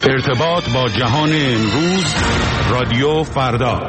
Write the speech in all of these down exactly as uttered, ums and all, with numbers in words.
ارتباط با جهان امروز، رادیو فردا.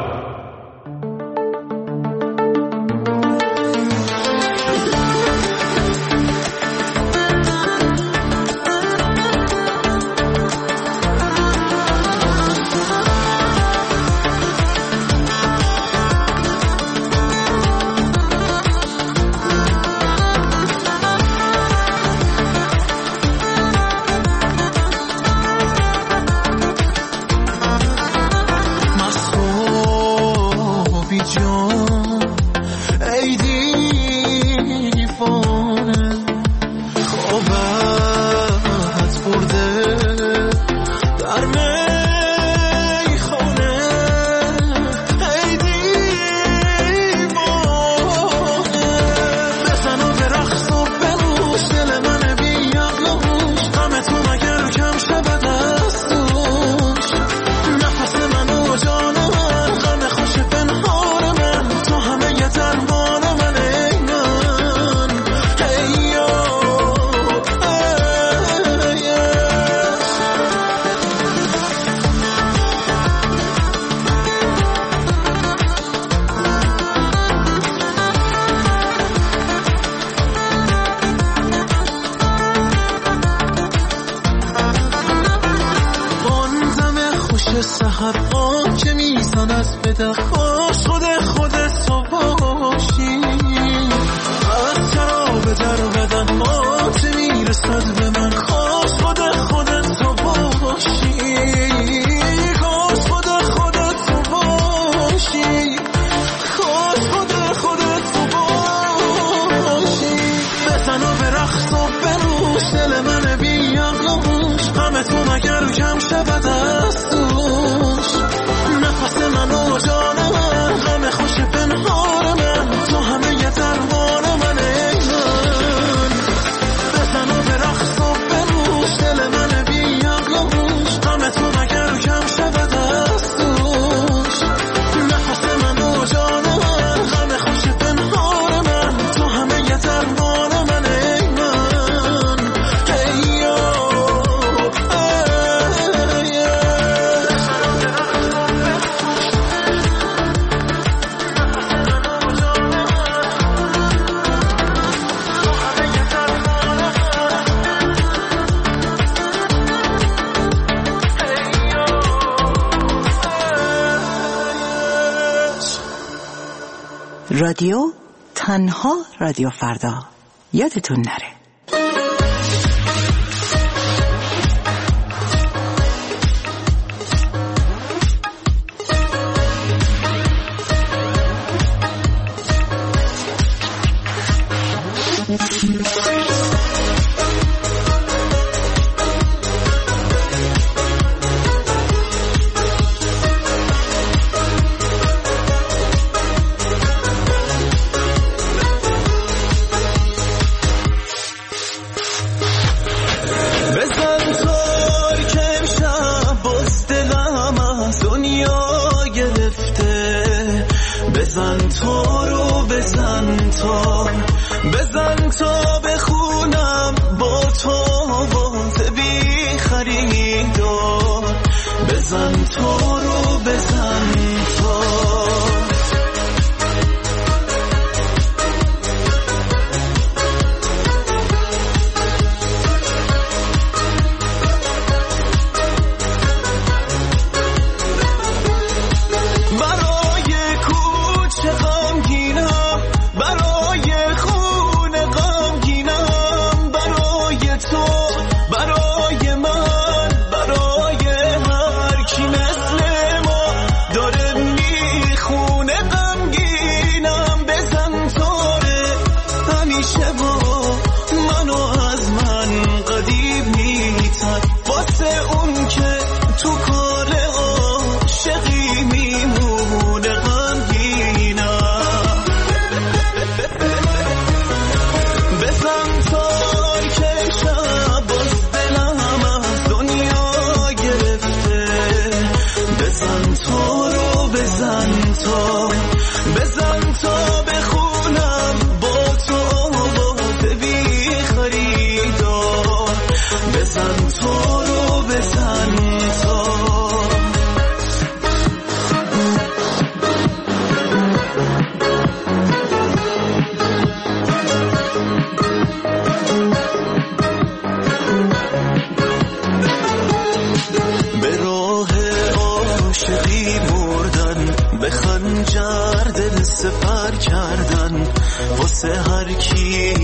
رادیو تنها رادیو فردا، یادتون نره.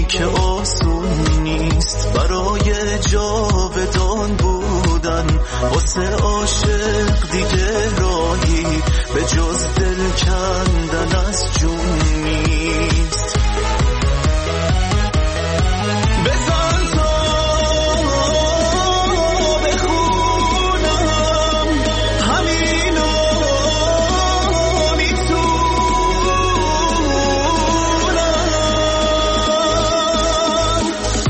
که آسون نیست برای جاودان بودن، واسه عاشق دیگه راهی به جز دل کندن از جون نیست. بزن تا بخونم همینو میتونم،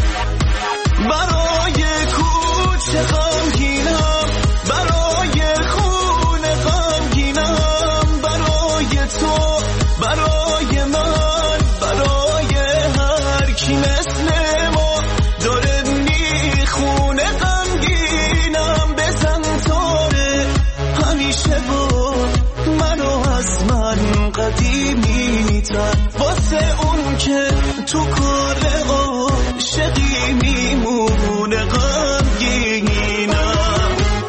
برای کوچه غمگینم، برای خونه غمگینم، برای تو، برای من، برای هر کی مثل ما داره میخونه غمگینم. بزن تاره همیشه با منو از من قدیمی تر، واسه اون که تو کار عاشقی میمونه غمگینم.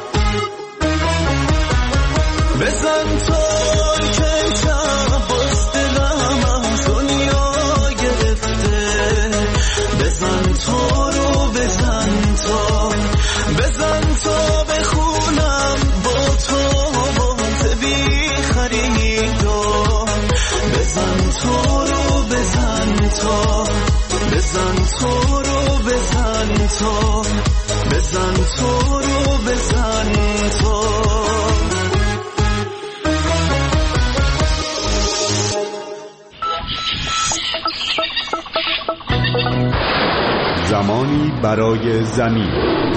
بزن تار که باز دلم از دنیا گرفته، بزن تارو بزن تا، بزن تا بخونم با تو باز بی خریدار. بزن تارو بزن تا، بزن تارو بزن تا، بزن تارو بزن تا. زمانی برای زمین.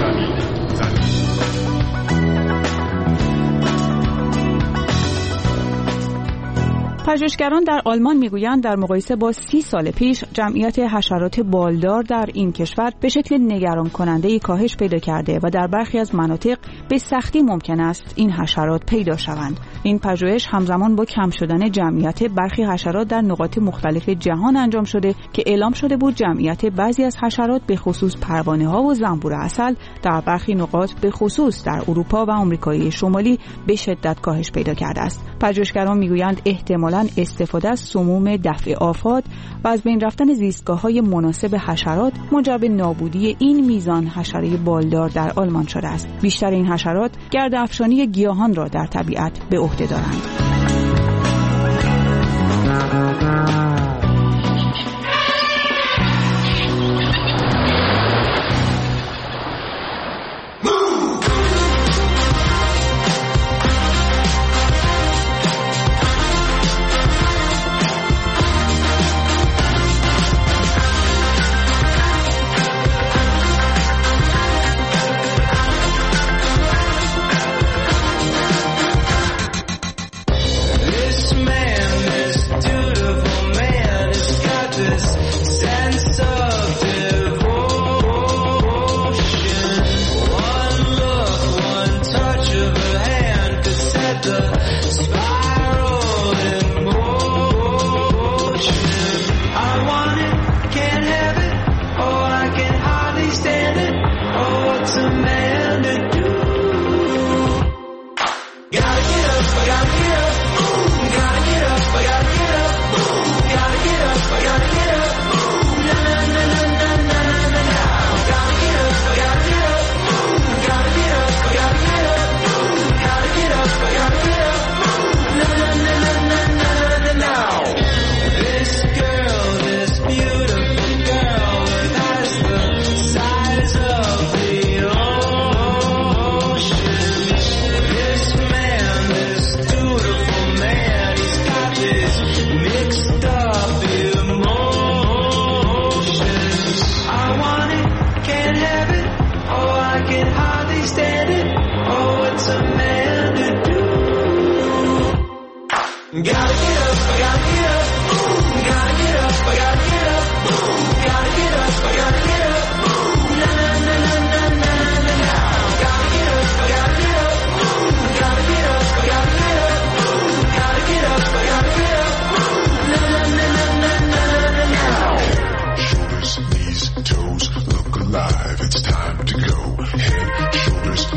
پژوهشگران در آلمان میگویند در مقایسه با سی سال پیش جمعیت حشرات بالدار در این کشور به شکل نگران کننده‌ای کاهش پیدا کرده و در برخی از مناطق به سختی ممکن است این حشرات پیدا شوند. این پژوهش همزمان با کم شدن جمعیت برخی حشرات در نقاط مختلف جهان انجام شده که اعلام شده بود جمعیت بعضی از حشرات به خصوص پروانه‌ها و زنبور عسل در برخی نقاط به خصوص در اروپا و آمریکای شمالی به شدت کاهش پیدا کرده است. پژوهشگران میگویند احتمالاً استفاده از سموم دفع آفات و از بین رفتن زیستگاه‌های مناسب حشرات منجر به نابودی این میزان حشره بالدار در آلمان شده است. بیشتر این حشرات گرد افشانی گیاهان را در طبیعت به عهده دارند.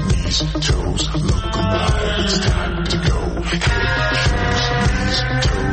Toes, look alive, it's time to go. Head, shoulders, knees, toes.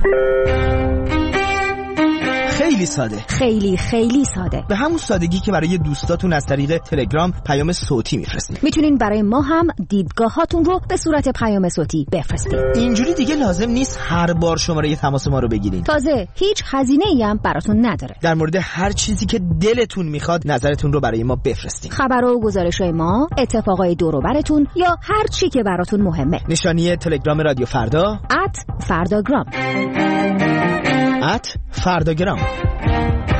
خیلی ساده، خیلی خیلی ساده، به همون سادگی که برای دوستاتون از طریق تلگرام پیام صوتی میفرستید. میتونین برای ما هم دیدگاهاتون رو به صورت پیام صوتی بفرستید. اینجوری دیگه لازم نیست هر بار شماره تماس ما رو بگیرین. تازه هیچ هزینه‌ای هم براتون نداره. در مورد هر چیزی که دلتون میخواد نظرتون رو برای ما بفرستین. خبر و گزارش‌های ما، اتفاقای دور و برتون یا هر چی که براتون مهمه. نشانی تلگرام رادیو فردا ات فرداگرام ات فرداگرام